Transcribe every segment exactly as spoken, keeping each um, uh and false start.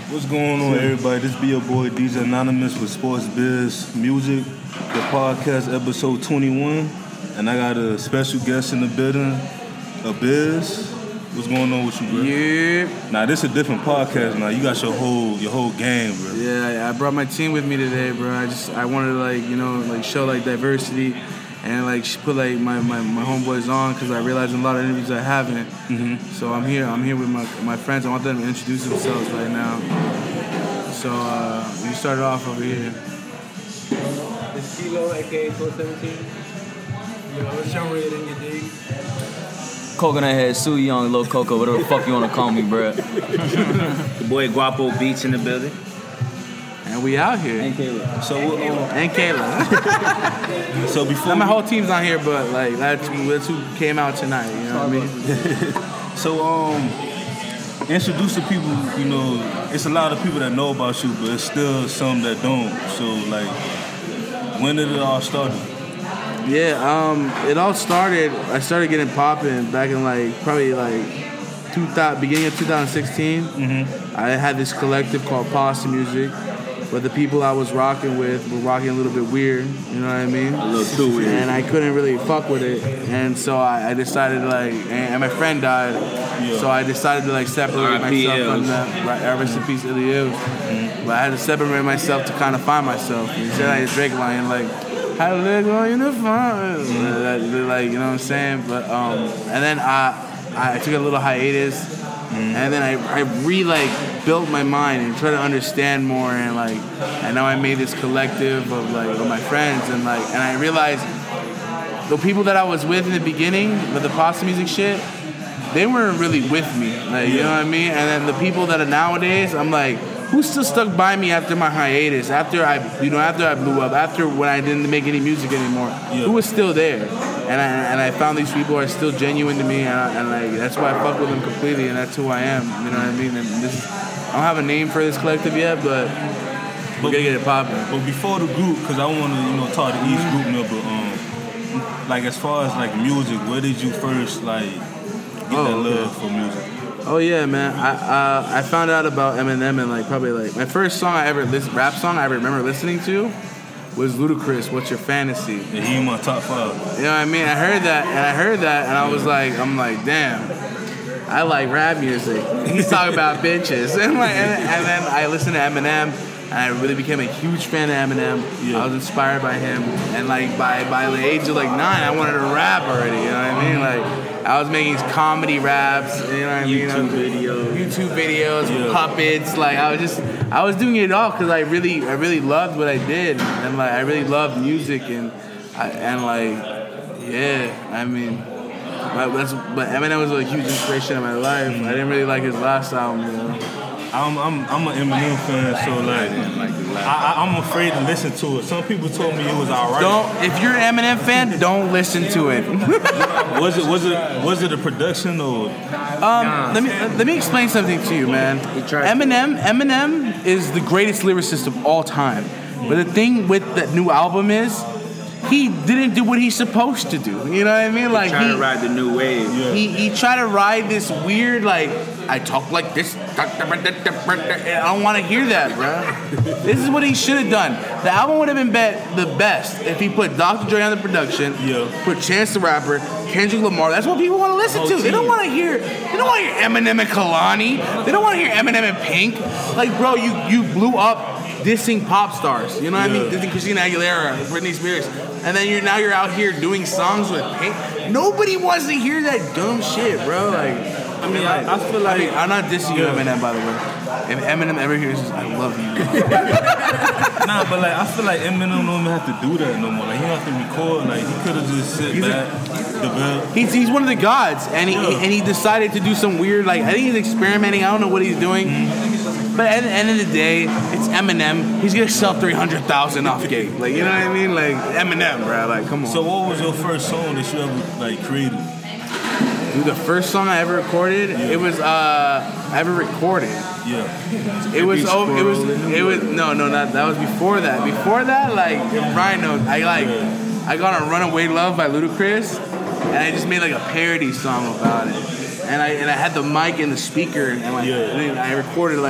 What's going on, everybody? This be your boy D J Anonymous with Sports Biz Music, the podcast episode twenty-one, and I got a special guest in the building, a Biz. What's going on with you, bro? Yeah. Nah, this is a different podcast now. You got your whole your whole game, bro. Yeah, I brought my team with me today, bro. I just I wanted to like you know like show like diversity. And like put like my, my, my homeboys on because I realized in a lot of interviews I haven't. Mm-hmm. So I'm here. I'm here with my my friends. I want them to introduce themselves right now. So uh, we started off over here. It's Kilo, aka four seventeen. You know, it's your rating, you dig? Coconut Head, Sue Young, Lil Coco, whatever the fuck you want to call me, bruh. The boy Guapo Beats in the building. And we out here. And Kayla. So uh, And Kayla. so before Now, my we, whole team's not here, but like that's, that's who came out tonight. You know what I mean? so um, introduce the people. You know, it's a lot of people that know about you, but it's still some that don't. So like, when did it all start? Yeah, um, it all started. I started getting popping back in like probably like two thousand, beginning of two thousand sixteen. Mm-hmm. I had this collective called Pasta Music, but the people I was rocking with were rocking a little bit weird. You know what I mean? A little too weird. And I couldn't really fuck with it, and so I, I decided to like, and, and my friend died, yeah. So I decided to like separate R I P myself from Ills. that. Right, rest in peace, Illy Ills. Mm-hmm. But I had to separate myself to kind of find myself. And he said I had Drake line like. How to live on in the fun, mm-hmm. like you know what I'm saying. But um, and then I I took a little hiatus, mm-hmm. and then I I re like built my mind and tried to understand more, and like and now I made this collective of like of my friends, and like and I realized the people that I was with in the beginning with the Pasta Music shit, they weren't really with me, like you know what I mean. And then the people that are nowadays, I'm like. Who still stuck by me after my hiatus? After I, you know, after I blew up, after when I didn't make any music anymore, yeah. Who was still there? And I and I found these people are still genuine to me, and, I, and like that's why I fuck with them completely, and that's who I am. You know what I mean? And this, I don't have a name for this collective yet, but we're gonna get it popping. But before the group, because I want to, you know, talk to each group member. Um, like as far as like music, where did you first like get oh, that love okay. for music? Oh yeah, man. I uh, I found out about Eminem and like probably like my first song I ever listen, rap song I ever remember listening to was Ludacris. What's Your Fantasy? Yeah, he in my top five. You know what I mean? I heard that and I heard that and I was like, I'm like, damn. I like rap music. He's talking about bitches, and like, and, and then I listened to Eminem. And I really became a huge fan of Eminem. Yeah. I was inspired by him, and like by by the age of like nine, I wanted to rap already. You know what I mean? Like I was making comedy raps. You know what I mean? YouTube videos, YouTube videos, yeah. puppets. Like I was just, I was doing it all because I really, I really loved what I did, and like I really loved music, and I, and like yeah, I mean. But that's but Eminem was a huge inspiration in my life. I didn't really like his last album, you know. I'm I'm I'm an Eminem fan, so like I, I, I'm afraid to listen to it. Some people told me it was alright. Don't if you're an Eminem fan, don't listen to it. was it was it was it a production or? Um, let me let me explain something to you, man. Eminem Eminem is the greatest lyricist of all time. But the thing with that new album is. He didn't do what he's supposed to do. You know what I mean? Like he tried he, to ride the new wave. Yeah. He he tried to ride this weird like I talk like this. I don't want to hear that, bro. This is what he should have done. The album would have been be- the best if he put Doctor Dre on the production. Yeah. Put Chance the Rapper, Kendrick Lamar. That's what people want to listen to. They don't want to hear. They don't want to hear Eminem and Kalani. They don't want to hear Eminem and Pink. Like, bro, you you blew up. Dissing pop stars, you know what yeah. I mean? Dissing Christina Aguilera, Britney Spears, and then you're now you're out here doing songs with Pink. Nobody wants to hear that dumb shit, bro. Like, I mean, like, I, I feel like I mean, I'm not dissing you, Eminem, by the way. If Eminem ever hears this, I love you. Nah, but like I feel like Eminem don't even have to do that no more. Like he don't have to record. Like he could have just sit he's back, a, develop. He's he's one of the gods, and he yeah. and he decided to do some weird. Like I think he's experimenting. I don't know what he's doing. Mm-hmm. But at the end of the day, it's Eminem. He's gonna sell three hundred thousand off gate. Like you know what I mean? Like Eminem, bro. Like come on. So what was your first song that you ever like created? Dude, the first song I ever recorded, yeah. it was uh, I ever recorded. Yeah. It was oh, it was it was no no not that was before that. Before that, like Ryan knows, I like yeah. I got on Runaway Love by Ludacris, and I just made like a parody song about it. And I and I had the mic and the speaker, and like yeah. and I recorded like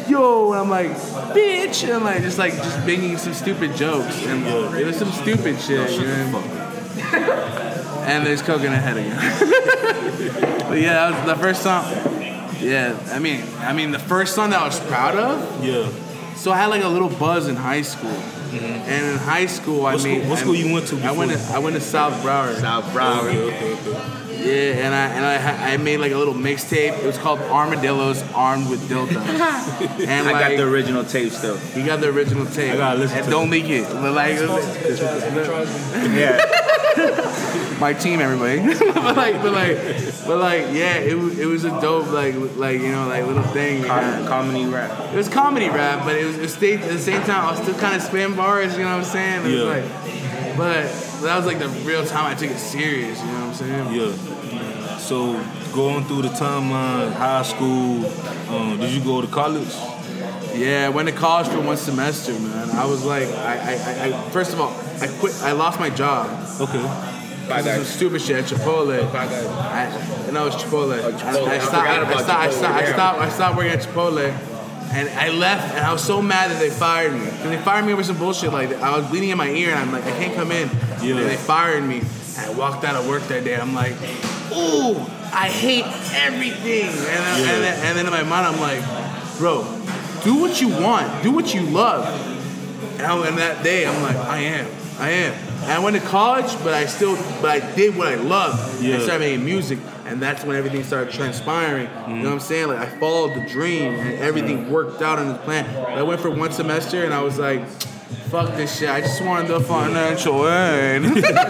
yo, and I'm like, bitch, and I'm like, just like, just making some stupid jokes, and it was some stupid shit, you know? And there's Coconut Head again. But yeah, that was the first song. Yeah, I mean, I mean, the first song that I was proud of. Yeah. So I had like a little buzz in high school, mm-hmm. and in high school I what made. School, what school you went to? I went to I went to South Broward. South Broward. Okay, okay, okay. Yeah, and I and I I made like a little mixtape. It was called Armadillos Armed with Dildos. And I like, got the original tape still. You got the original tape. I gotta listen and to don't it. leak it. But like, Yeah. my team, everybody. but like, but like, but like, yeah, it was it was a dope like like you know like little thing. Com- comedy rap. It was comedy rap, but it was it stayed at the same time. I was still kind of spitting bars. You know what I'm saying? It Yeah. was like, but that was like the real time I took it serious. You know what I'm saying? Yeah. So going through the timeline, high school, um, did you go to college? Yeah, I went to college for one semester, man. I was like, I, I, I first of all, I quit. I lost my job. Okay. This is some stupid shit at Chipotle. I, no, it was Chipotle. Oh, Chipotle. I, I, I stopped, forgot I, about I, stopped, I, Chipotle. stopped, I Yeah. stopped. I stopped working at Chipotle, and I left. And I was so mad that they fired me. And they fired me over some bullshit. Like I was bleeding in my ear, and I'm like, I can't come in. Yeah. And they fired me. And I walked out of work that day. I'm like, ooh, I hate everything. And then, Yeah. and, then, and then in my mind, I'm like, bro, do what you want. Do what you love. And, I, and that day, I'm like, I am. I am. And I went to college, but I still, but I did what I loved. Yeah. I started making music, and that's when everything started transpiring. Mm-hmm. You know what I'm saying? Like I followed the dream, and everything worked out in the plan. I went for one semester, and I was like, fuck this shit. I just wanted the financial aid.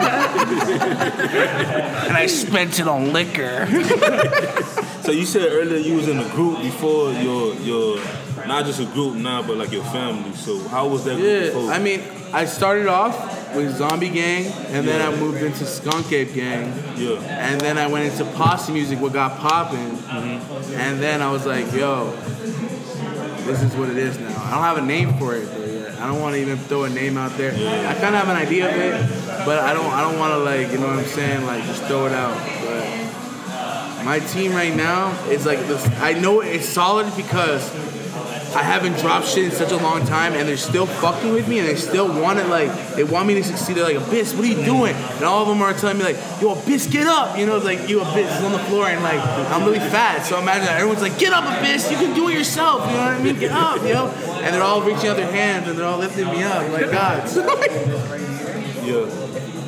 And I spent it on liquor. So you said earlier you was in a group before your your not just a group now, but like your family. So how was that group Yeah, before? I mean, I started off with Zombie Gang, and then I moved into Skunk Ape Gang, yeah. and then I went into Posse Music, what got popping, Mm-hmm. and then I was like, yo, this is what it is now. I don't have a name for it, but yeah, I don't want to even throw a name out there. I kind of have an idea of it, but I don't, I don't want to like, you know what I'm saying, like just throw it out. But my team right now is like this. I know it's solid because I haven't dropped shit in such a long time, and they're still fucking with me, and they still want it, like, they want me to succeed. They're like, Abyss, what are you doing? And all of them are telling me, like, yo, Abyss, get up. You know, it's like, you, Abyss, is on the floor, and, like, I'm really fat, so imagine that. Everyone's like, get up, Abyss, you can do it yourself, you know what I mean? Get up, you know? And they're all reaching out their hands, and they're all lifting me up, like, God. Yeah.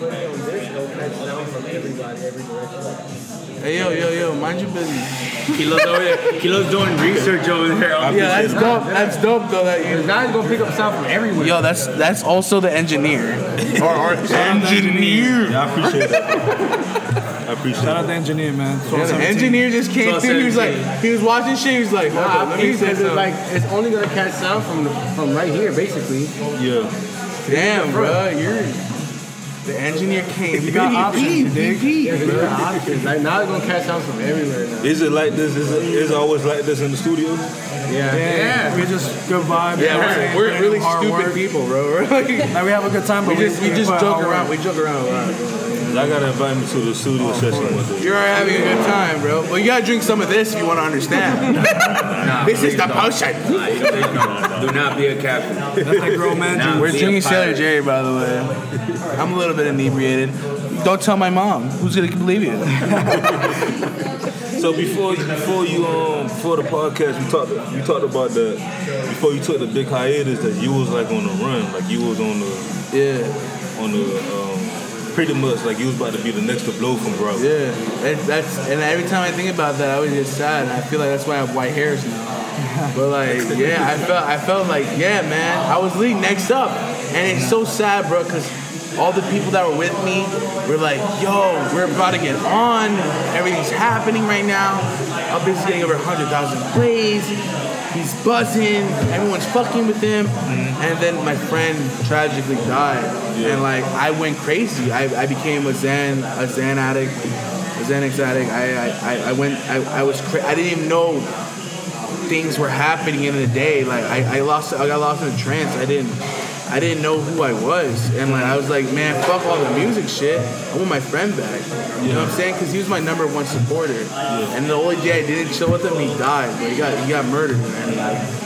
Hey, yo, yo, yo, mind your business. Kilo's over there. Kilo's doing research over there. Yeah, that's dope. That's dope, though, that you... The guy's gonna pick up sound from everywhere. Yo, that's that's also the engineer. or, or engineer. Yeah, I appreciate that. I appreciate Shout out that. the engineer, man. Yeah, the engineer just came through. He was like, he was watching shit. He was like, hold on, Nah, let me it's, say it's something. like it's only gonna catch sound from the, from right here, basically. Yeah. Damn, bro, you're the engineer came. You got options, Big Yeah, there's no options. Like now, it's gonna catch sound from everywhere now. Is it like this? Is it is it always like this in the studio? Yeah, Yeah, we just good vibe. Yeah, we're, we're really hard stupid work. people, bro. We're like, we Like we have a good time, but we just we just put joke hard around. work. We joke around a lot. I gotta invite me to the studio session one day. You're having a good time, bro. Well, you gotta drink some of this if you want to understand. Nah, This is please the don't. potion. Nah, you please don't. Do not be a captain. That's like grown man. Nah, We're be a drinking Sailor pirate. Jerry, by the way. I'm a little bit inebriated. Don't tell my mom. Who's gonna believe you? So before before you um before the podcast, we talked you talked about that before you took the big hiatus that you was like on the run, like you was on the Yeah. on the um pretty much like you was about to be the next to blow from Bravo. Yeah, and that's and every time I think about that, I always get sad, and I feel like that's why I have white hairs now. But like, yeah, I felt I felt like, yeah, man, I was leading next up, and it's so sad, bro, because all the people that were with me were like, yo, we're about to get on, everything's happening right now. Abyss is getting over one hundred thousand plays. He's buzzing. Everyone's fucking with him. And then my friend tragically died. And like I went crazy. I, I became a Xan a Xan addict, a Xanax addict. I I, I went. I, I was. Cra- I didn't even know things were happening in the day. Like I, I lost. I got lost in a trance. I didn't. I didn't know who I was. And like I was like, man, fuck all the music shit. I want my friend back. You know what I'm saying? Because he was my number one supporter. And the only day I didn't chill with him, he died. But he got he got murdered, man. Like,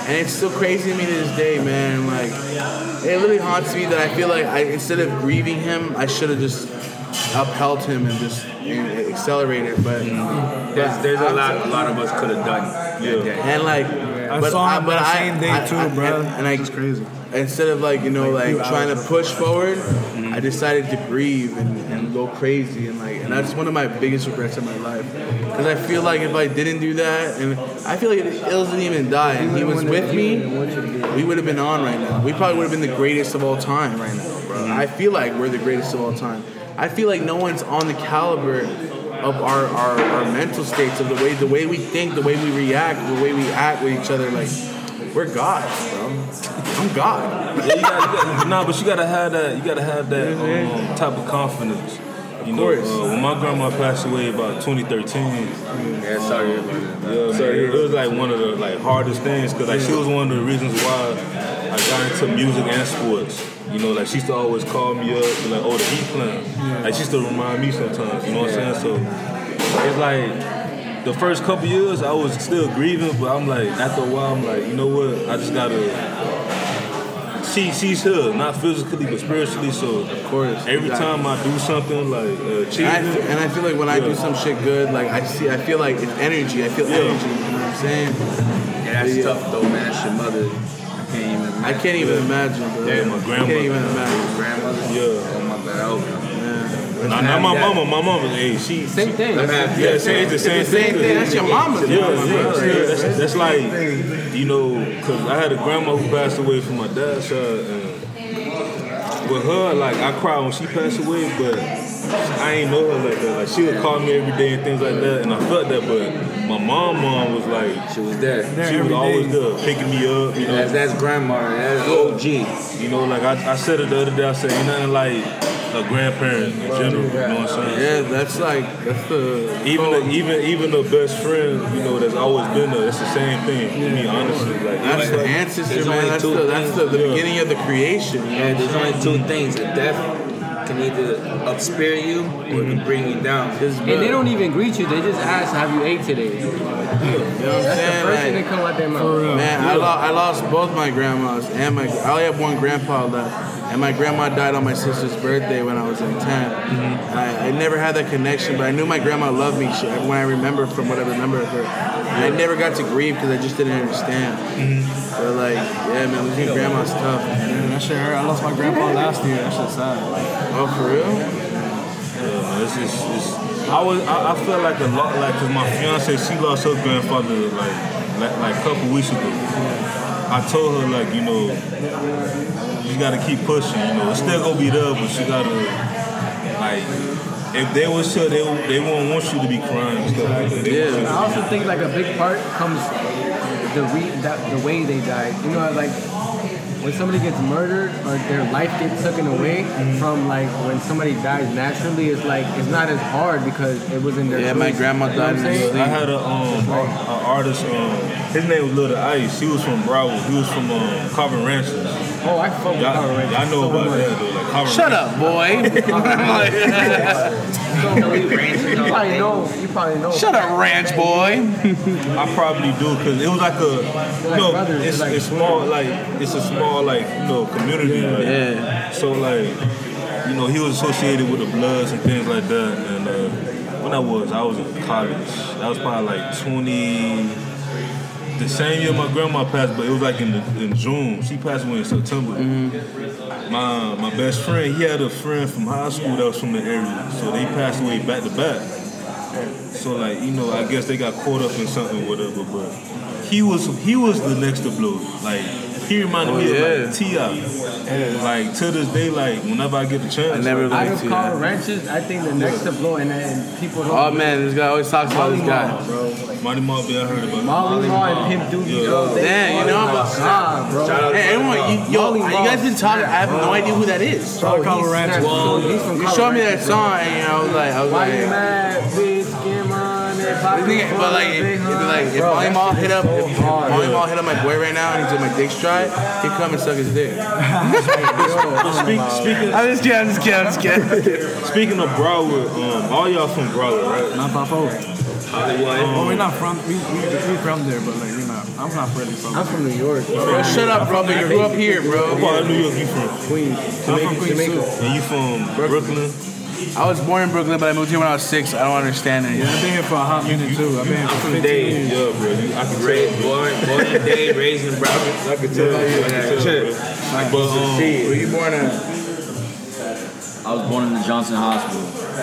and it's still crazy to me to this day, man. Like, it really haunts me that I feel like I instead of grieving him, I should have just upheld him and just and accelerated. But There's, there's a lot, a lot of us could have done. Yeah. and like, I but saw I, him but that I, same day I- too, I- bro. And, and I It's crazy. instead of like you know like few trying to hours. push forward, I decided to grieve and, and go crazy and like and that's one of my biggest regrets in my life because I feel like if I didn't do that and I feel like if Ills didn't even die and he was with me, we would have been on right now. We probably would have been the greatest of all time right now, bro. I feel like we're the greatest of all time. I feel like no one's on the caliber of our, our, our mental states of the way the way we think, the way we react, the way we act with each other. Like we're gods, bro. I'm God. Yeah, you gotta, you gotta, nah, but you gotta have that. You gotta have that um, type of confidence. You know, course. uh, when my grandma passed away about twenty thirteen, Yeah, sorry about that. yeah, man, it was like one of the like hardest things because like she was one of the reasons why I got into music and sports. You know, like she used to always call me up, be like, "Oh, the Heat playing." Like she used to remind me sometimes. You know what I'm saying? So it's like the first couple years I was still grieving, but I'm like after a while I'm like, you know what? I just gotta. She, she's here, not physically but spiritually. So Of course. every Exactly. time I do something like uh, And I, achievement, and I feel like when I do Yeah. some shit good, like I see, I feel like it's energy. I feel Yeah. energy. You know what I'm saying? Yeah, that's Yeah. tough though, man. That's your mother. I can't even imagine. I can't even imagine, bro. Yeah, my I grandmother. can't even imagine. Grandmother? Yeah. Oh my God. I hope not. not, not my mama. My mama, hey, she, Same she thing. yeah, say it's the same, It's the same thing. That's your mama's Yeah, mama, yeah, bro. yeah. That's, that's like, you know, because I had a grandma who passed away from my dad's side, and with her, like, I cried when she passed away, but I ain't know her like that. Like, she would call me every day and things like that, and I felt that, but my mom, mom was like, She was there. she was always there, picking me up, you know. That's, that's grandma. That's O G. You know, like, I, I said it the other day, I said, ain't nothing like a grandparent in general, you know what I'm saying? Yeah, that's like that's the Even the, even even the best friend, you know, that's always been there. It's the same thing to me, honestly. Like that's it's the like- ancestor, there's man. only That's two the that's the, the Yeah. beginning of the creation. You Yeah, know? there's only two things. A death can either upspirit you or it can bring you down. Just, And they don't even greet you. They just ask, "Have you ate today?" You know what I'm That's the saying? first thing Like, that come out their mouth. man, I, lo- I lost both my grandmas and my. I only have one grandpa left, and my grandma died on my sister's birthday when I was like ten. And I, I never had that connection, but I knew my grandma loved me. She, when I remember from what I remember of her, and I never got to grieve because I just didn't understand. But like, yeah, man, losing grandma's tough. Yeah, that shit hurt. I lost my grandpa last year. That shit's sad. Oh, for real? Yeah, man, it's just, it's, I was, I, I felt like a lot, like, cause my fiance, she lost her grandfather like, like, like a couple weeks ago. I told her like, you know, you gotta keep pushing. You know, it's still gonna be there, but you gotta, like, if they was sure they they won't want you to be crying and stuff like that. They want you I to- also think like a big part comes the re- that, the way they died. You know, like when somebody gets murdered or their life gets taken away from like when somebody dies naturally, it's like it's not as hard because it was in their Yeah, my choice. grandma You know what died I'm in her saying? sleep. I had a um ar- a artist um his name was Lil Ice. He was from Broward. He was from um Carvin Ranches. Oh, I fuck with Y'all, Power Rangers. y'all know so about much. that though. Like Carvin Shut Ranches. up, boy. You probably know. You probably know. Shut up, ranch boy. I probably do because it was like a you know brothers, it's, like- it's small like it's a small like you know community like, Yeah. so like you know he was associated with the Bloods and things like that and uh, when I was I was in college that was probably like twenty the same year my grandma passed but it was like in the, in June she passed away in September. My my best friend he had a friend from high school that was from the area so they passed away back to back. So like you know, I guess they got caught up in something, whatever. But he was he was the next to blow. Like he reminded Oh, me yeah. of like T I. Like to this day, like whenever I get the chance, I never like, Out liked of you. Power Ranches, I think the next to blow and, and people don't. Oh man, this guy always talks about this Molly guy. Mall, bro. Money Marby, I heard about. Molly Mall and Pimp Doodie, Yeah. bro. They- Damn, you know oh about- my God, bro. Hey, everyone, you, yo, Molly you Mall. guys been talking. I have no idea who that is. Bro, Colorado he's Ranches. snapped. He's from You Colorado showed me that Ranches, bro. song, and I was like, I was Why like, you mad, bitch? Get money, This pocket nigga- full but like, of if, big if, like, if Bro, Molly that Mall shit hit is up, so if hard. Molly Mall hit up my boy right now and he's in my dick stride, he'd come and suck his dick. But speak, speaking I'm just kidding, I'm just kidding, I'm just kidding. speaking of Broward, um, all y'all from Broward, right? Not by four. Huh? Hollywood. Well, we're not from, we, we, we from there, but like, we're not, I'm not really from I'm from New York. Bro, shut up, bro. But you grew up here, bro. What part of New York you from? Queens. I'm from Queens too. And you from Brooklyn? I was born in Brooklyn, but I moved here when I was six. I don't understand it. Yeah, I've been here for a hot minute too. I've been here for from fifteen Dade. years. Yeah, bro. You, I can Raised, tell. born, born in Dade, raised in Broward. I can tell. I can tell. But um, Where you born at? I was born in the Johnson Hospital.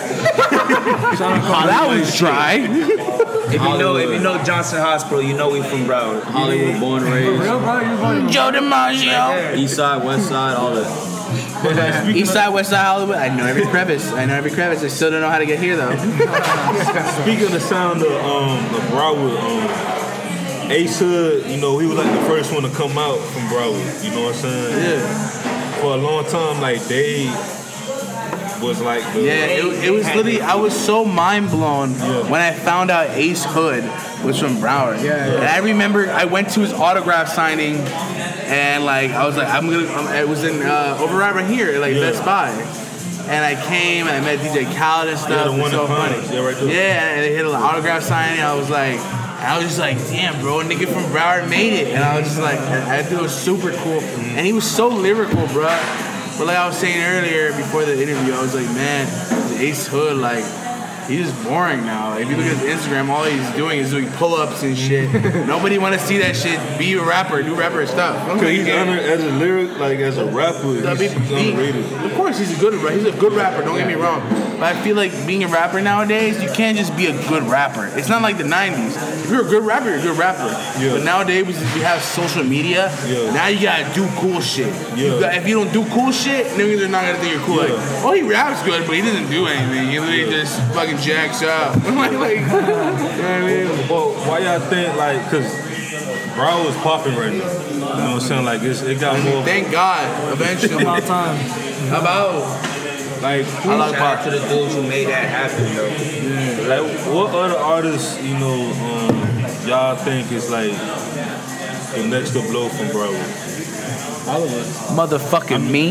Oh, that was dry. If you know, if you know Johnson Hospital, you know we from Broward. Hollywood, born and raised. Real, bro, you're going to Joe DiMaggio. East side, west side, all that. East side, west side, Hollywood. I know every crevice. I know every crevice. I still don't know how to get here though. speaking of the sound of um of Broward, um Ace Hood, you know, he was like the first one to come out from Broward. You know what I'm saying? Yeah. For a long time, like they was like the, Yeah, it, it was literally, I was so mind blown Yeah. when I found out Ace Hood was from Broward. Yeah, yeah. And I remember I went to his autograph signing and like, I was like, I'm gonna, I'm, it was in, uh, over right right here, like Yeah. Best Buy. And I came and I met D J Khaled and stuff. Yeah, the It's one so in funny. Pines. Yeah, right there. Yeah, and they hit an autograph signing. I was like, I was just like, damn, bro, a nigga from Broward made it. And I was just like, I, I thought it was super cool. And he was so lyrical, bro. But like I was saying earlier before the interview, I was like, man, Ace Hood, like, he's just boring now. If you look at his Instagram, all he's doing is doing pull-ups and shit. Nobody want to see that shit. Be a rapper, do rapper stuff. Cause he's under, as a lyric, like as a rapper, he's, Be- he's be- underrated. Of course, he's a good he's a good rapper. Don't get me wrong, but I feel like being a rapper nowadays, you can't just be a good rapper. It's not like the nineties. If you're a good rapper, you're a good rapper. Yeah. But nowadays, we have social media. Yeah. Now you gotta do cool shit. You Yeah. got, if you don't do cool shit, niggas are not gonna think you're cool. Yeah. Like, oh, he raps good, but he doesn't do anything. He literally just fucking jacks up. like, like, you know what I mean? Well, why y'all think like, cause Broward's popping right now. You know what I'm saying? Like it's, it got more. Thank God, eventually. About time. About. Like, I like Shout out pop. to the dudes who made that happen, though. like what other artists, you know, um, y'all think is like the next to blow from Broward? all of us. Motherfucking me.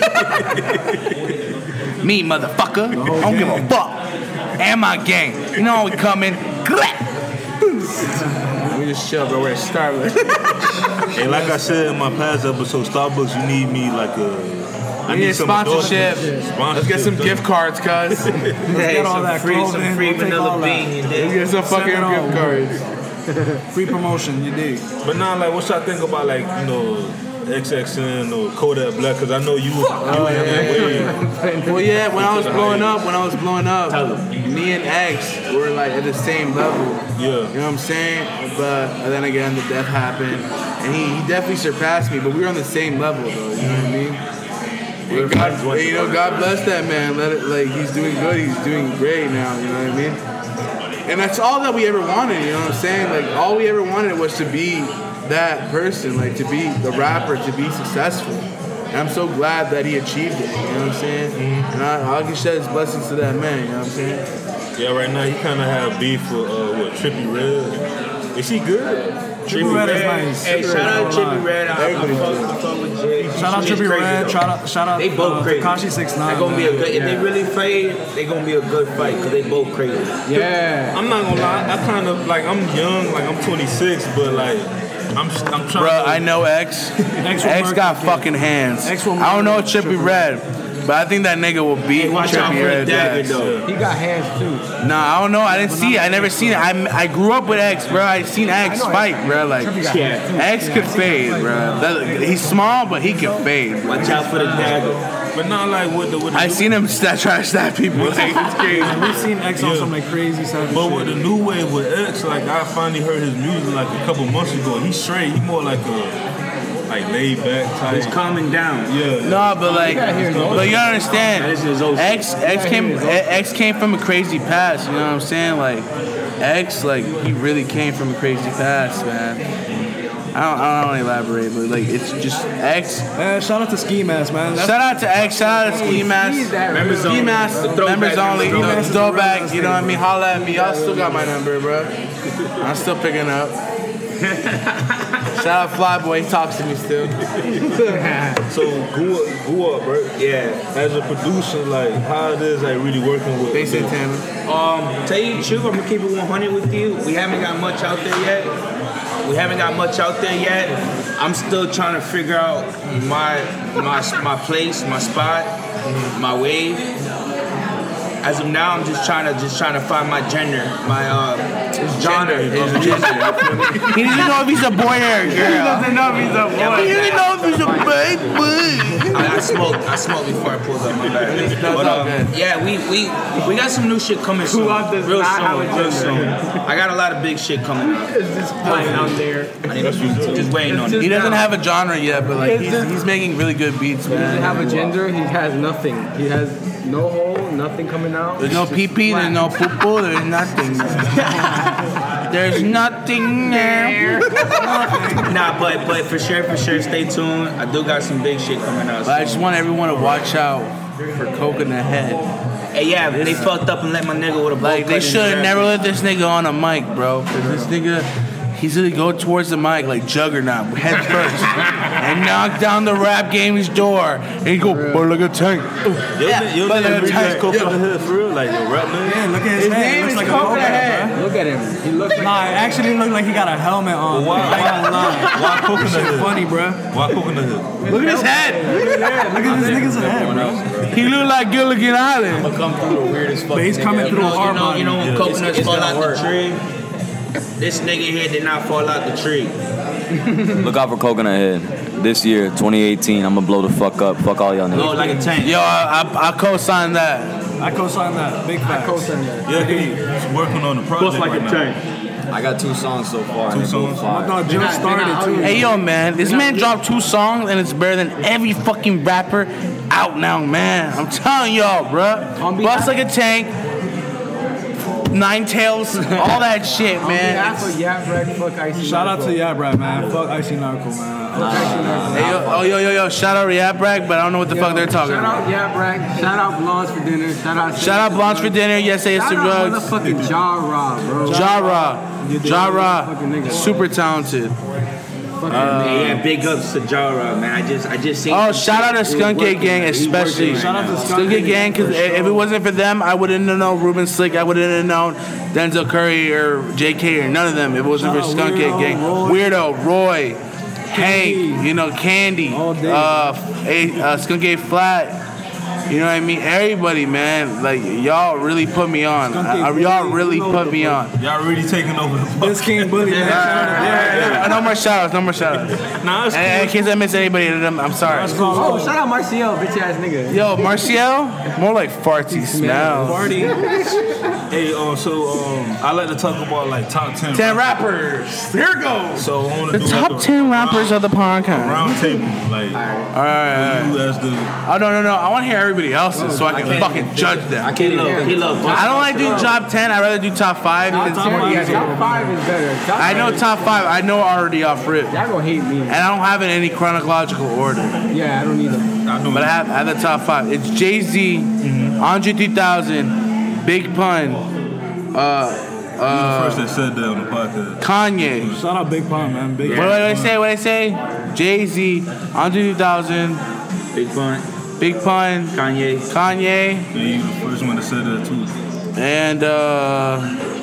me, motherfucker. I don't give a fuck. And my gang. You know how we coming. We just chill, bro. We're at Starbucks. And like I said in my past episode, Starbucks, you need me like a. I We need a some sponsorship. endorsements. Let's get some gift cards, cuz. Hey, get all some that free, some clothing, free we'll take vanilla all that. bean. You Let's dig? get some fucking Send it gift on. cards. Free promotion, you dig? But now, like, what y'all think about like you know X X N or Kodak Black? Because I know you was you in that way. Well, yeah, when I was blowing up, when I was blowing up, me and X were like at the same level. Yeah. You know what I'm saying? But then again, the death happened, and he, he definitely surpassed me. But we were on the same level, though. You know what I mean? And God, you know, God bless that man. Let it like he's doing good. He's doing great now. You know what I mean? And that's all that we ever wanted. You know what I'm saying? Like all we ever wanted was to be that person, like to be the rapper, to be successful. And I'm so glad that he achieved it. You know what I'm saying? Mm-hmm. And I, I can shed his blessings to that man. You know what I'm saying? Yeah, right now he kind of have beef with uh, what Trippie Red. Is he good? Trippie Red is nice. Hey, shout out Trippie Trippie Red. I, I fuck, I fuck with Jay. Shout out He's Trippie crazy, Red. though. Shout out, shout out. They both uh, crazy. Tekashi six nine. They're gonna be a good. If they really fight, they gonna be a good fight because they both crazy. Yeah. I'm not gonna lie. I kind of like I'm young, like I'm twenty-six, but like I'm I'm trying. Bro, to, I know X. X will X murk got that kid. fucking hands. X will I don't know murk Trippie Trippie Red, but I think that nigga will beat Watch out Trippie for the Red. dagger ass. though. He got hands too. Nah, I don't know. I didn't see it. I never seen it. I, I grew up with X, bro. I seen X I know fight, bro. Like Trippie got hands too. X could fade, bro. That, he's small, but he can fade. Bro. Watch out for the dagger. but not like with the with the I seen him st- try to stab people. Like, it's crazy. And we've seen X on Yeah. some like crazy savage But shit. with the new wave with X, like I finally heard his music like a couple months ago. He's straight. He more like a like laid back type. He's calming down. Yeah. No, but like, gotta hear his old but you gotta That understand, is his old X X gotta came hear his old X came from a crazy past. You know what I'm saying? Like, X, like he really came from a crazy past, man. I don't, I don't want to elaborate, but like it's just X. Man, shout out to Ski Mask, man. That's Shout out to X, shout out to Ski Mask. Members Ski only. Mask, The throwback members only, members only. the throwback, you know what I mean? Holla at me, y'all still got my number, bro. I'm still picking up. Shout out Flyboy, he talks to me still. So grew up, grew up, bro. Yeah. As a producer, like how it is, like really working with. They say Tanner. Um, tell you the truth, I'm gonna keep it one hundred with you. We haven't got much out there yet. We haven't got much out there yet. I'm still trying to figure out my my my place, my spot, my wave. As of now, I'm just trying to just trying to find my gender, my uh, genre. His gender. He doesn't know if he's a boy or a girl. He doesn't know if he's a boy. Yeah, He doesn't know if he's a baby. I, I smoked. I smoked before I pulled up my bag. But um, yeah, we we we got some new shit coming soon. does Real not have a soon. Real gender? soon. I got a lot of big shit coming out. It's just flying out there. I need to just waiting on it. He doesn't have a genre yet, but like he's, he's making really good beats, He doesn't man. have a gender. He has nothing. He has no hole, nothing coming out. There's no pee pee, there's no poo poo, there's nothing. There's nothing there. Nah, but but for sure, for sure, stay tuned. I do got some big shit coming out. But I soon. just want everyone to watch out for Coconut Head. Hey, yeah, they fucked up and let my nigga with a bowl Like cut they in should have his never ass. let this nigga on a mic, bro. Cause this nigga, he's gonna go towards the mic like Juggernaut, head first, and knock down the rap game's door. And he go, but like a tank. Your, Yeah, your but name like a really tank. is Coconut Head for real, like your rap name. Yeah, look at his, His head. name It is looks like a Coconut coconut, Head. bro. Look at him. He looks like Nah, it actually looked like he got a helmet on. Why? I ain't gonna lie. Why Coconut Head? Funny, bro. Why Coconut Head? Look at his head. Look at this nigga's head, bro. He look like Gilligan Island. Come through the weirdest fucking. But he's coming nigga. through you a know, hard you know, body. you know when Yeah. coconuts It's- it's fall gonna out work. the tree. This nigga here did not fall out the tree. Look out for Coconut Head. This year, twenty eighteen, I'm gonna blow the fuck up. Fuck all y'all Go niggas. like a tank. Yo, I, I, I co-signed that. I co-signed that. Big facts. co-sign that. Yeah, he's working on the project right now. I got two songs so far. Two and they both songs? fire. No, just started too. Hey yo, man, this man dropped two songs and it's better than every fucking rapper out now, man. I'm telling y'all, bruh. Bust like a tank, Nine Tails, all that shit, On man. behalf of Yap Rec, fuck Icy Shout out Narco. to Yap Rap, man. Fuck Icy Narco, man. Fuck Icy Narco. Hey, yo, oh yo yo yo, shout out Rap Rag, but I don't know what the Yo, fuck they're talking Shout about. out Yap Rec. Shout out Blondes for dinner. Shout out. Shout out Blanche for dinner. Yes, say it's the Shout out drugs. motherfucking Ja Ra, bro. Ja Ra, Ja Fucking Ra, nigga. super talented. Fucking Yeah, yeah, big ups to Jara, man. I just, I just seen. Oh, shout out to Skunk Gate Gang, He's especially. working Shout out to Skunk Skunk Gate Gang, because if it wasn't for them, I wouldn't have known Ruben Slick. I wouldn't have known Denzel Curry or J K or none of them. If it wasn't for Shout out Skunk Gate Weirdo, Gang. Roy. Weirdo, Roy, Hank, you know, Candy, All day. uh, a, uh, Skunk Gate Flat. You know what I mean? Everybody, man. Like, y'all really put me on. Skunk Gate Uh, y'all Bully, really you know put the me fuck. on. Y'all really taking over the fuck. This King Bully, man. Uh, no more shout outs, no more shout outs. Nah, it's And in cool. case I miss anybody, I'm I'm sorry. Oh, shout out Marcial, bitch ass nigga. Yo, Marcial, more like farty smell. Party. Hey, um, so um, I like to talk about like top ten. Ten rappers. Here goes. So I want The to do top like a ten rappers of the podcast. round table, like All right. you as the. Oh no no no! I want to hear everybody else's so I can fucking judge them. He love, he love. I don't like doing top ten. I rather do top five. because- top five. Yeah, top five is better. Top I know five- top five. I know already off rip, and Y'all gonna hate me. I don't have it in any chronological order. Yeah, I don't need them. I know. But I have, I have the top five. It's Jay Z, Andre three thousand, Big Pun, uh, you the first that said that on the podcast. Kanye. Shout out Big Pun, man. Big What did I say? What did I say? Jay Z, Andre three thousand, Big fun. Big Pun, Kanye. Kanye, And you the first one that said that too. and uh,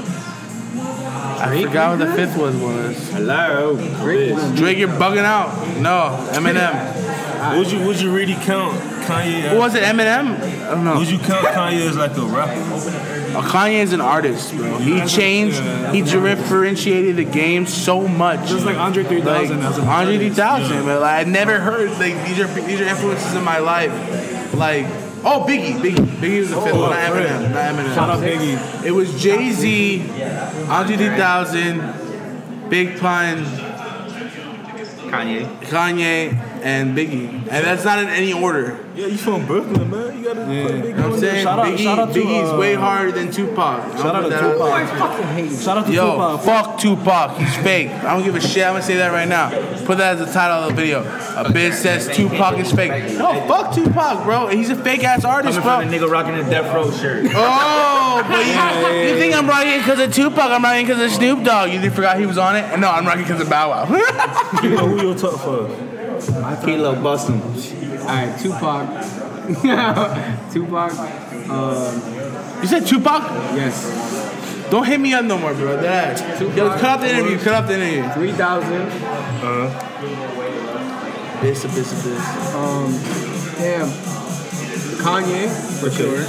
I forgot what the fifth was. Was Hello. Drake? You're bugging out. No, Eminem. Would you would you really count Kanye? What As, was it? Eminem? I don't know. would you count Kanye as like a rapper? Uh, Kanye is an artist, bro. He changed. He differentiated the game so much. Just like Andre three Like thousand as an Andre three artist. thousand, but like I never heard like these are these are influences in my life. Like oh Biggie, Biggie, Biggie was the fifth one, not Eminem, not Eminem. Shout out Biggie. It was Jay Z, Andre three thousand, Big Pun, Kanye. Kanye, and Biggie. And that's not in any order. Yeah, you from Brooklyn, man. You gotta Yeah. put Big You know what I'm on saying? there. Shout out- Biggie, shout out to, Biggie's uh, way harder than Tupac. Shout out to That out Tupac. there. Fucking hate. Shout out to Yo, Tupac. fuck Tupac. He's fake. I don't give a shit. I'm gonna say that right now. Put that as the title of the video. A bitch says Tupac is fake. No, fuck Tupac, bro. He's a fake ass artist, Coming bro. from the nigga rocking a Death Row shirt. Oh, but you, you think I'm rocking because of Tupac? I'm rocking because of Snoop Dogg. You forgot he was on it? No, I'm rocking because of Bow Wow. You know who your top five? Kilo Bustin'. Alright, Tupac. Tupac. Um, You said Tupac? yes. Don't hit me up no more, bro. That. Yo, cut off the interview. Cut off the interview. three thousand. Uh-huh. This, this, this. Um, damn. Kanye, for sure.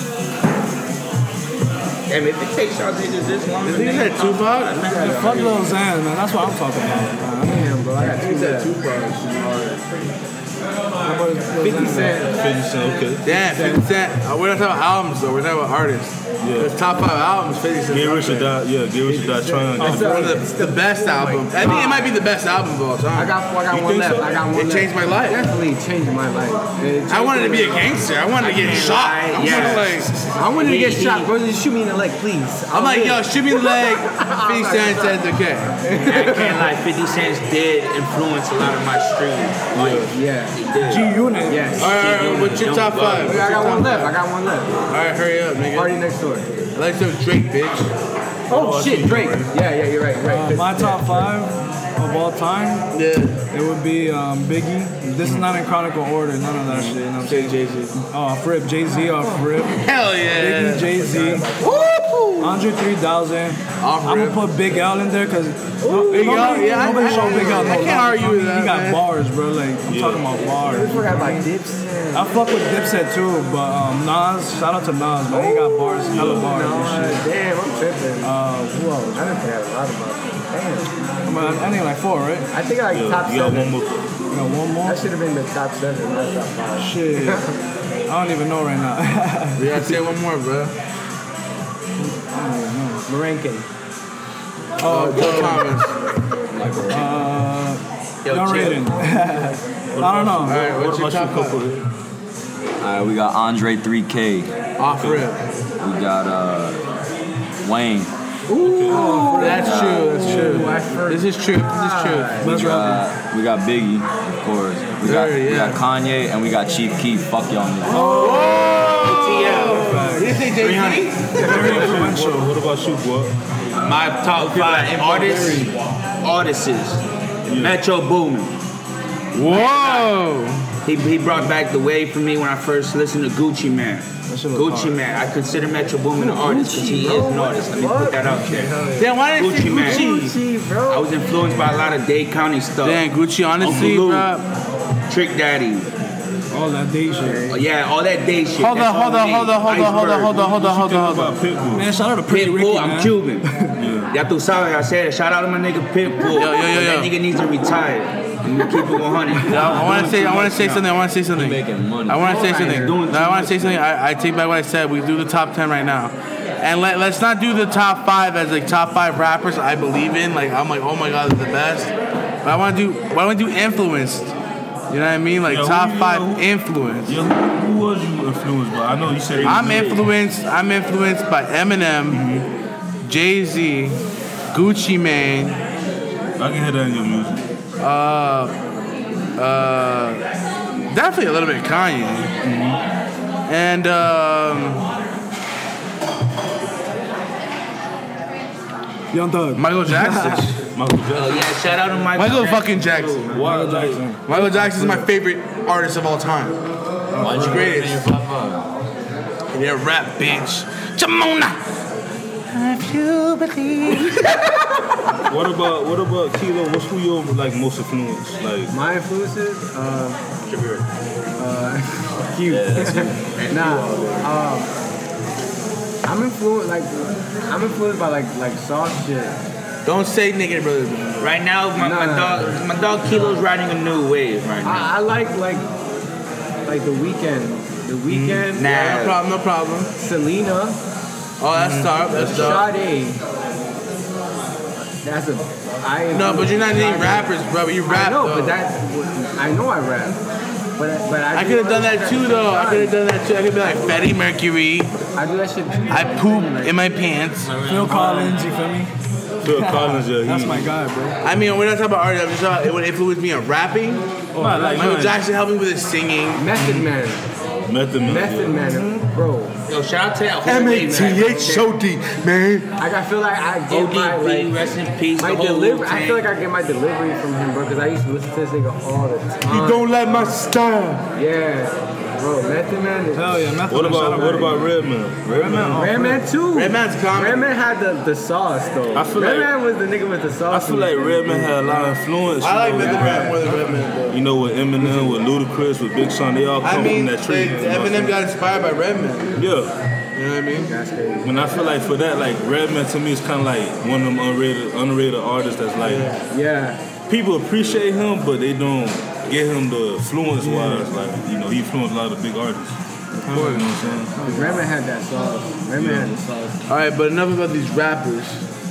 Damn, if it takes y'all niggas this long You to think name that top Tupac? five, Fuck Lil Xan, man. That's what I'm talking about. Damn, bro. I got two said Tupac. fifty Cent. fifty Cent, okay. Damn, fifty Cent. Uh, we're not talking about albums, though. We're talking about artists. Yeah. The top five albums, fifty Cent. Get Rich or Die, yeah, Get Rich or Die Trying. It's one of the, it's the best album. I think it might be the best album of all time. I got, I got You one think left. so? I got one It left. changed my life. Definitely changed my life. It I wanted to be a changed gangster. I wanted to get can't shot. lie, I yes. wanted like, my life. I wanted to get shot, bro. Just shoot me in the leg, please. I'm like, yo, shoot me in the leg. fifty Cent says okay. I can't lie, fifty Cent did influence a lot of my street. Like, Yeah. he did. G-Unit. Yes. All right, all right, what's your top five? What's your I got top one left. five? I got one left. All right, hurry up, nigga. Party next door. I like some Drake, bitch. Oh shit, Drake. Yeah, yeah, you're right. You're right. Uh, my top five of all time, Yeah. it would be um, Biggie. This is not in chronicle order, none of that shit. You know what I'm saying? Jay Z. Oh, Frip, Jay-Z off Rip. Hell yeah. Biggie, Jay-Z. Andre three thousand. Off I'm Rip. gonna put Big L in there because Big L, yeah, I- nobody I- show Big L. I no can't love. argue with that, He got man. bars, bro. Like I'm talking about I bars. forgot about Dipset. I fuck with Dipset too, but um, Nas, shout out to Nas, man. He got bars, hella bars and shit. Damn, I'm tripping. Uh, who else? I didn't forget a lot about that. Damn. Come on, I think like four, right? I think I like Yeah, top you got seven. one more. You got one more? That should have been the top seven, not top five. Shit. I don't even know right now. We gotta say one more, bro. Marenkin. Oh, Joe Thomas. uh, Yo, Young chill. Raiden. I don't know. All right, What what's your about you, top couple? five? All right, we got Andre three K. Off Rip. We got uh, Wayne. That's true. That's true. This is true. This is true. We got, we got Biggie, of course. We got, Sure, we yeah. got Kanye and we got Chief Keef. Fuck y'all niggas. Did you say Jay Z? Very influential. What about you, boy? My top five artists, artists, Metro Boomin. Whoa. He, he brought back the wave for me when I first listened to Gucci Man. shit was Gucci hard. Man. I consider Metro Boomin an artist because he is an artist. Let me put that out there. Damn, why didn't you Gucci say Man. Gucci? Gucci, bro. I was influenced by a lot of Dade County stuff. Damn, Gucci, honestly, Uncle Lou, bro. Trick Daddy. All that day shit. Oh, yeah, all that day shit. Hold on, That's hold all on, me. hold on, hold on, hold on, hold on, hold on, hold on, hold on. About Pitbull. Man, shout out to Pretty Ricky, Pitbull, man. I'm Cuban. Ya tú sabes, I said it. Shout out to my nigga Pitbull. Yo, yo, yo, yo. That nigga needs to retire. And we keep it one hundred. I want to say, I want to say something. I want to say something. Making money. I want to say something. Doing No, I want to say something. I, I take back what I said. We do the top ten right now, and let, let's not do the top five as like top five rappers I believe in. Like I'm like, oh my god, they're the best. But I want to do. Why don't we do influenced? You know what I mean? Like Yeah, who top you five know? influenced. Yo, who, who was you influenced by? I know you said I'm influenced. I'm influenced by Eminem, Jay Z, Gucci Mane, I can hear that in your music. uh, uh, definitely a little bit of Kanye, and um, Young Thug. Michael Jackson. Michael Jackson. Oh, yeah, shout out to Michael, Michael Jackson. fucking Jackson. Why? Michael Jackson. Michael Jackson is my favorite artist of all time. Why'd you Greatest. put it in your top five? Yeah, rap bitch. Jamona. If you believe. What about what about Kilo? What's who your like most influence? Like My influences, uh, uh, cute. nah, um, I'm influenced like I'm influenced by like like soft shit. Don't say nigga, brother. Right now, my, Nah, my nah. dog, my dog Kilo's riding a new wave right now. I, I like like like the weekend, the weekend. Nah. No problem. No problem. Selena, Oh, that's dope. That's dope. Sade. That's a I No, but you're not naming rappers, bro. You rap I know, though. but that I know I rap. But I, but I, I do could have done other that shit too, though. I could have done that too. I could be like Freddie Mercury. I do that shit too. I poop in my pants. Phil Collins, you feel me? Phil Collins, yeah, he, That's my guy, bro. I mean, we're not talking about artists. I'm just talking. It would influence me on rapping. Oh, like, Michael man. Jackson helped me with his singing. Method Man. Method Man. Method Man, bro. Yo, shout out to that whole M A wave, T man. H so deep, man. Like I feel like I get my O D B, like rest in peace. my the whole delivery. I Wu-Tang. feel like I get my delivery from him, bro, because I used to listen to this nigga all the time. like my style. Yeah, bro. Method Man. Is, Hell yeah, Method What Man, shout about out what to about him. Redman? Redman. Redman too. Redman's coming. Redman had the, the sauce though. I feel like- Redman was the nigga with the I sauce. feel like Redman had a lot of influence. I like you know, Method with Man rap. more than Redman, though. You know, with Eminem, with Ludacris, with Big Sean, they all come I mean, from that tree. they- you know what I'm Eminem saying? got inspired by Redman. Yeah. You know what I mean? That's crazy. When I feel like for that, like Redman to me is kind of like one of them underrated, underrated artists that's like Yeah. people appreciate him, but they don't get him the influence wise. Like you know, he influenced a lot of big artists. You know what I'm saying? Cause Redman had that sauce. Redman had the sauce. All right, but enough about these rappers.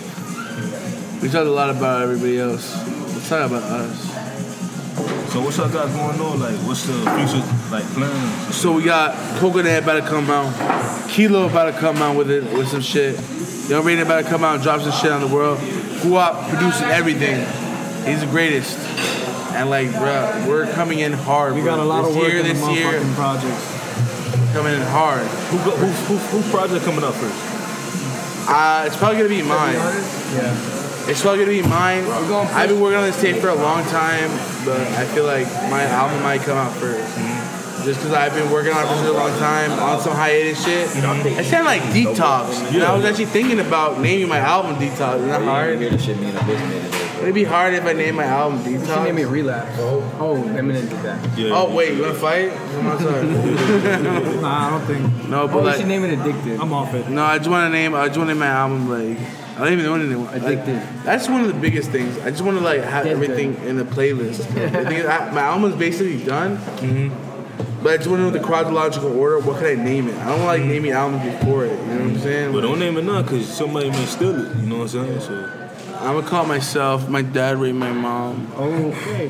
We talked a lot about everybody else. Let's talk about us. So what's y'all got going on? Like, what's the future like plans? So we got Coconut about to come out. Kilo about to come out with it with some shit. Young Raiden about to come out and drop some shit on the world. Guap producing everything. He's the greatest. And like, bruh, we're coming in hard. We bro. got a lot this of work year, in the this year, motherfucking projects. coming in hard. Who go, who, who who project coming up first? Uh, it's probably gonna be mine. Yeah. It's probably gonna be mine. I've been working on this tape for a long time, but I feel like my album might come out first. Just because I've been working on it for such a long time, on some hiatus shit. It's kind of like Detox. And I was actually thinking about naming my album Detox. Isn't that hard? It'd be hard if I named my album She named Detox. me Relapse. Oh, Eminem did that. Yeah. Oh, wait, you wanna fight? I'm not sorry. Nah, I don't think. No, Oh, but we like, should name it Addicted. I'm off it. no, I just want to name. I just want to name my album like. I don't even know anything. Addicted. Like, that's one of the biggest things. I just want to like have Addicted. everything in a playlist. The thing is, I, my album is basically done, but I just want to know the chronological order. What could I name it? I don't like naming albums before it. You know what I'm saying? But don't name it none, cause somebody may steal it. You know what I'm saying? So I'm gonna call myself. My dad raped my mom. Okay.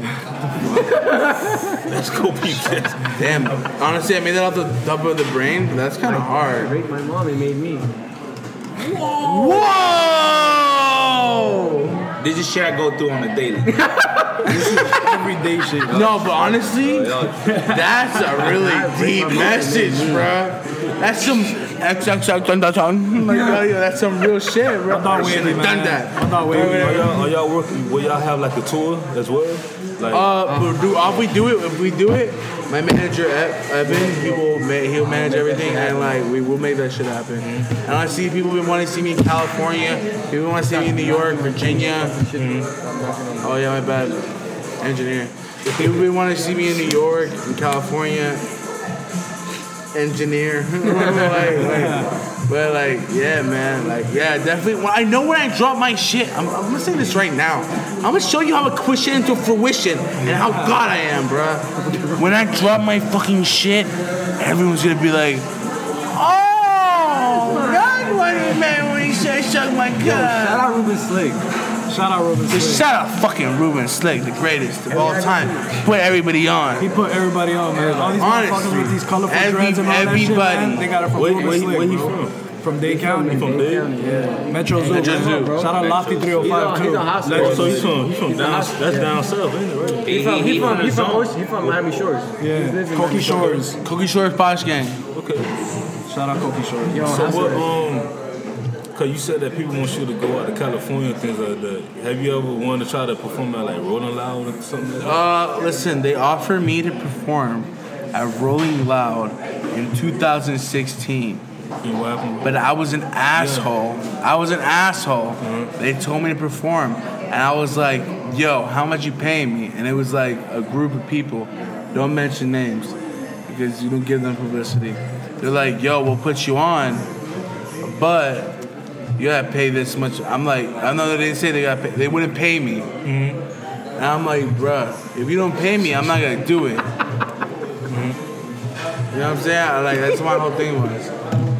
let's go peep that. Damn. Honestly, I made that off the top of the brain, but that's kind of hard. Raped my mom and made me. Whoa! This is shit I go through on a daily. Everyday shit. No, but honestly, that's a really deep message, bruh. That's some X X X dun dun dun. Like, yo, yo, that's some real shit, bro. I'm not I should wavy, have done man. that. I'm not Are wavy. y'all, are y'all working? Will y'all have like a tour as well? Like, Uh, but do if we do it, if we do it, my manager Ev- Evan, he will ma- he'll manage everything, and like we will make that shit happen. And I see people been wanting to see me in California, people want to see me in New York, Virginia. Oh yeah, my bad, engineer. People been wanting to see me in New York, in California. Engineer, like, like, but like, yeah, man, like, yeah, definitely. When I know when I drop my shit, I'm, I'm gonna say this right now. I'm gonna show you how I push it into fruition and how God I am, bruh. When I drop my fucking shit, everyone's gonna be like, oh, that's what he meant when he said suck my Shout cock. out Ruben Slick. Shout out Ruben Slick. Shout out fucking Ruben Slick, the greatest of all time. Put everybody on. He put everybody on, man. All these Honestly. motherfuckers with these colorful Every- dreads and all that shit, everybody. man. They got it from where, Ruben where, he- Slick, where he bro. from? From Dade County. From Dade? Yeah. Metro Zoo. Metro man. Zoo. Shout out Lofty three oh He's five on, too. he's on house Oh, so arrest. he's from, he's from down, that's down south, ain't it? Right? He from, he from, he from, Ocean, he from Miami Shores. He Yeah, lives in Koki Miami Shores. Cookie Shores Posh Gang. Okay. Shout out Koki Shores. Yo, So house what? arrest. Um, cause you said that people want you to go out to California and things like that. Have you ever wanted to try to perform at like Rolling Loud or something like that? Uh, listen, they offered me to perform at Rolling Loud in two thousand sixteen, And what happened? but I was an asshole. I was an asshole. They told me to perform, and I was like, "Yo, how much you paying me?" And it was like a group of people. Don't mention names because you don't give them publicity. They're like, "Yo, we'll put you on, but." You gotta pay this much. I'm like, I know they didn't say they got pay, they wouldn't pay me. And I'm like, bruh, if you don't pay me, I'm not gonna do it. You know what I'm saying? I, like that's what my whole thing was.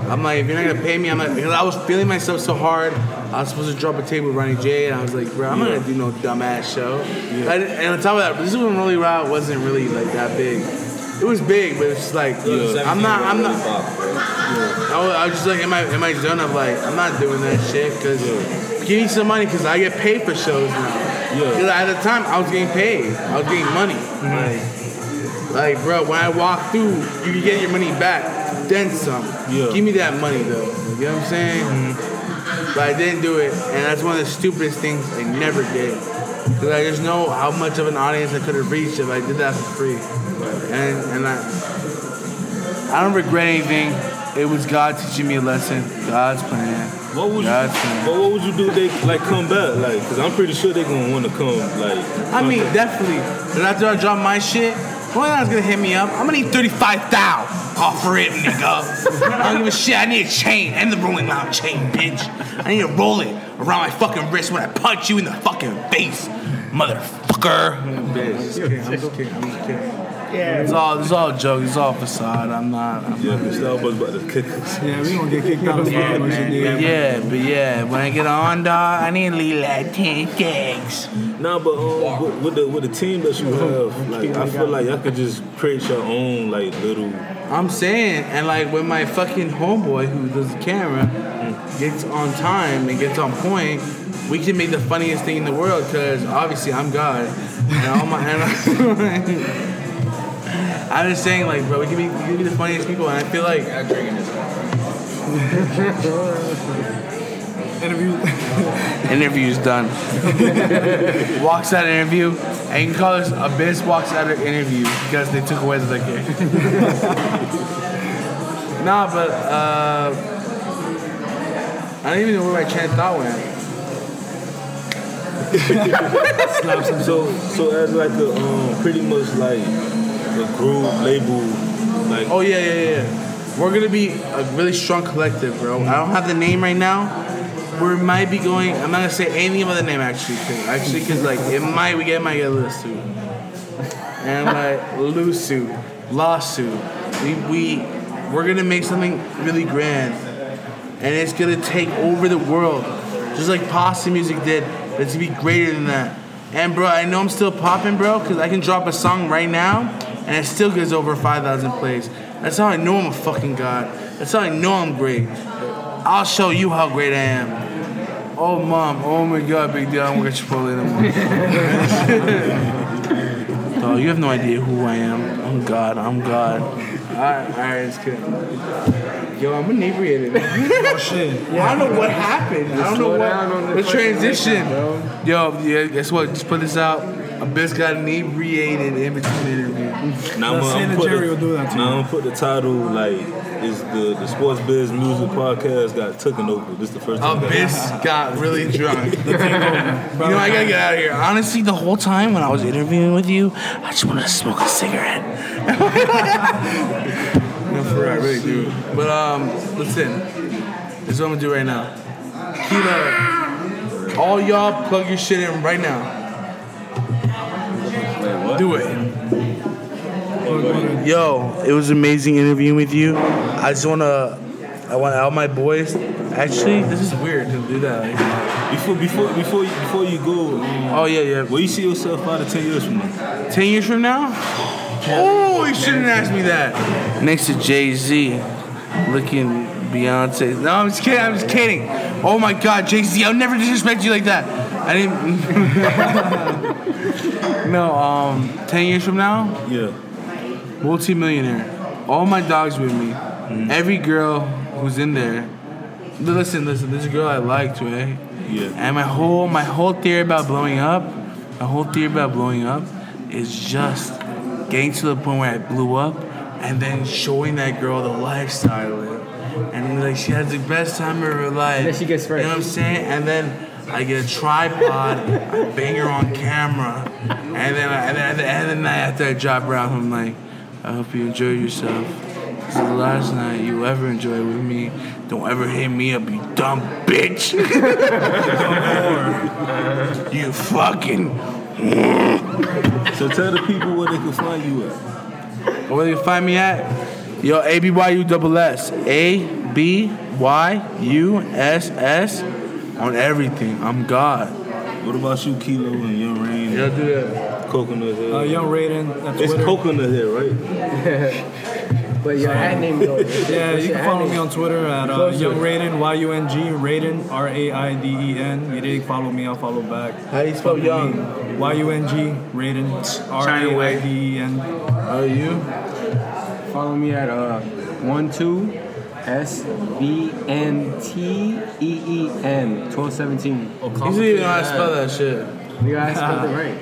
I'm like, if you're not gonna pay me, I'm like, because I was feeling myself so hard. I was supposed to drop a tape with Ronnie J, and I was like, bro, I'm not gonna do no dumbass show. Yeah. And, and on top of that, this is when Rolling Loud wasn't really like that big. It was big, but it's just like, yeah. I'm not, I'm not. Yeah. I, was, I was just like in my in my zone of like, I'm not doing that shit because yeah. give me some money because I get paid for shows now. Yeah. Because at the time I was getting paid, I was getting money. Mm-hmm. Like, like, bro, when I walk through, you can get your money back, then some. Yeah. Give me that money though. You know what I'm saying? Mm-hmm. But I didn't do it, and that's one of the stupidest ththings I never did. Because I just know how much of an audience I could have reached if I did that for free. And and I, I don't regret anything. It was God teaching me a lesson. God's plan. What would God's you? plan. But what would you do if they like come back? Like, cause I'm pretty sure they're gonna want to come. Like, I mean, back. Definitely. But after I drop my shit, one guy's gonna hit me up. I'm gonna need thirty-five thousand off for it, nigga. I don't give a shit. I need a chain and the Rolling Loud chain, bitch. I need to roll it around my fucking wrist when I punch you in the fucking face, motherfucker. Bitch. I'm just kidding. I'm just kidding. I'm just kidding. Yeah, it's all it's all joke. It's all facade. I'm not. I'm yeah, not. Starbucks about to kick us. Yeah, we gonna get kicked out of yeah, man, yeah, but yeah, when I get on, dog, I need to leave like ten gigs. Nah, but um, with, with the with the team that you have, like I feel like y'all could just create your own like little. I'm saying, and like when my fucking homeboy who does the camera gets on time and gets on point, we can make the funniest thing in the world. Cause obviously I'm God, and all my. And I'm just saying, like, bro, we can be, we can be the funniest people, and I feel like I'm drinking this. Interview. Interview's done. Walks out of interview, and you can call this Abyss walks out of interview because they took away the liquor. Nah, but uh, I don't even know where my train of thought went. so, so as like a um, pretty much like. The group, label, like oh yeah, yeah, yeah. We're gonna be a really strong collective, bro. I don't have the name right now. We might be going. I'm not gonna say anything about the name actually, cause, actually, cause like it might we get might get a lawsuit, and like lawsuit, lawsuit. We we we're gonna make something really grand, and it's gonna take over the world, just like Posse Music did. But it's gonna be greater than that. And bro, I know I'm still popping, bro, cause I can drop a song right now. And it still gets over five thousand plays. That's how I know I'm a fucking god. That's how I know I'm great. I'll show you how great I am. Oh, mom. Oh, my God, big deal. I don't get Chipotle anymore. Oh, you have no idea who I am. I'm God. I'm God. All right, all right, it's good. Yo, I'm inebriated. Oh, shit. Yeah, I don't know what happened. I don't know what. The transition. Yo, yeah, guess what? Just put this out. Abyss got inebriated in between interviews. Now I'm gonna put the, now I'm gonna put the title like is the the Sports Biz Music Podcast got taken over. This is the first time. Abyss got really drunk. You know I gotta get out of here. Honestly, the whole time when I was interviewing with you, I just wanted to smoke a cigarette. No, for real, I really do. But um, listen, this is what I'm gonna do right now. Keila, all y'all plug your shit in right now. Do it. Yo, it was amazing interviewing with you. I just wanna, I want all my boys. Actually, this is weird to do that. Like, before, before, before, you, before you go. Um, oh yeah, yeah. Where you see yourself out of ten years from now? Ten years from now? Oh, you shouldn't ask me that. Next to Jay-Z, looking Beyonce. No, I'm just kidding. I'm just kidding. Oh my God, Jay-Z, I'll never disrespect you like that. I didn't. No, um, ten years from now, yeah, multi-millionaire. All my dogs with me. Mm-hmm. Every girl who's in there. Listen, listen. This girl I liked, right? Yeah. And my whole, my whole theory about blowing up, my whole theory about blowing up, is just getting to the point where I blew up, and then showing that girl the lifestyle, and like she has the best time of her life. And then she gets fresh. You know what I'm saying? And then I get a tripod, I bang her on camera, and then, I, and then at the end of the night after I drop her out, I'm like, I hope you enjoy yourself. This is the last night you ever enjoy with me. Don't ever hit me up, you dumb bitch. You fucking. So tell the people where they can find you at. Where they can find me at? Yo, A B Y U double S. A B B Y U S S on everything. I'm God. What about you, Kilo and Young Rain? Yeah, do that. Coconut Head. Uh, Young Raiden. At It's Twitter. Coconut Head, right? But your ad name though. Yeah, you can follow me on Twitter at uh, Closer. Young Raiden, Y U N G, Raiden, R A I D E N. You didn't follow me, I'll follow back. How do you spell young? Y U N G, Raiden, R China A way. I D E N. How are you? Follow me at uh one two S B N T E E N twelve seventeen. You don't even know how to spell that shit. You guys spelled it right.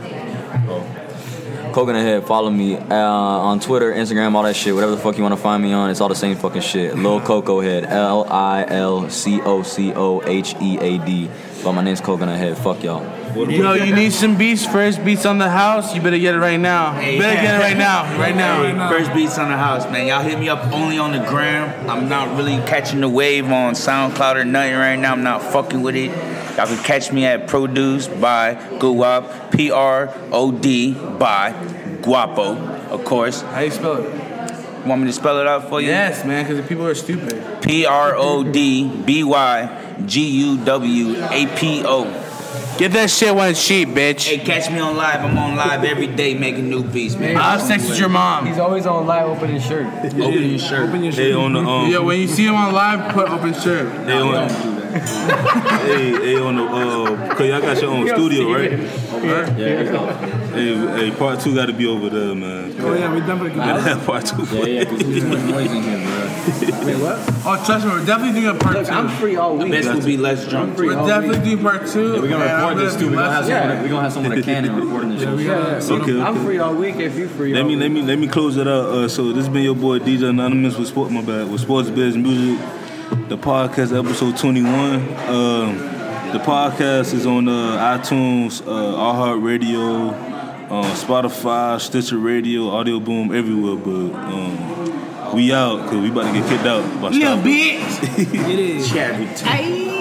Coconut Head, follow me uh, on Twitter, Instagram, all that shit. Whatever the fuck you want to find me on, it's all the same fucking shit. Lil Coco Head, L I L C O C O H E A D. But my name's Coconut Head. Fuck y'all. Yo, you need some beats? First beats on the house? You better get it right now. You better get it right now. Right now. First beats on the house, man. Y'all hit me up only on the gram. I'm not really catching the wave on SoundCloud or nothing right now. I'm not fucking with it. Y'all can catch me at Produced by Guap, P R O D by Guapo, of course. How you spell it? Want me to spell it out for you? Yes, man, because the people are stupid. P R O D B Y G U W A P O. Get that shit when it's cheap, bitch. Hey, catch me on live. I'm on live every day making new beats, man. I'll sex with your mom. He's always on live opening shirt. Open your shirt. Open your They shit. on the um. Yo, when you see him on live, put open shirt. They on. hey, hey, on the uh, cause y'all got your own studio, right? Hey, hey, part two got to be over there, man. Oh, yeah, we definitely can Gotta have part two. Yeah, yeah, because there's too much noise in here, bro. Wait, what? Oh, trust me, we're definitely doing a part Look, two. I'm free all week. Best would be less drunk. I'm free We're all definitely week. doing part two. Yeah, we're gonna and I'm record this gonna too. be We're gonna have less- someone. We're gonna have someone at Canon recording this shit. Yeah, so Okay, I'm okay. free all week if you free. Let all me week. let me let me close it out. Uh, so this has been your boy D J Anonymous with Sport My Bad with Sports Biz Music, the podcast episode twenty-one. Um, the podcast is on uh, iTunes, uh, iHeartRadio, uh, Spotify, Stitcher Radio, Audio Boom, everywhere. But um, we out because we about to get kicked out. By Little Starbucks. bitch. Cherry.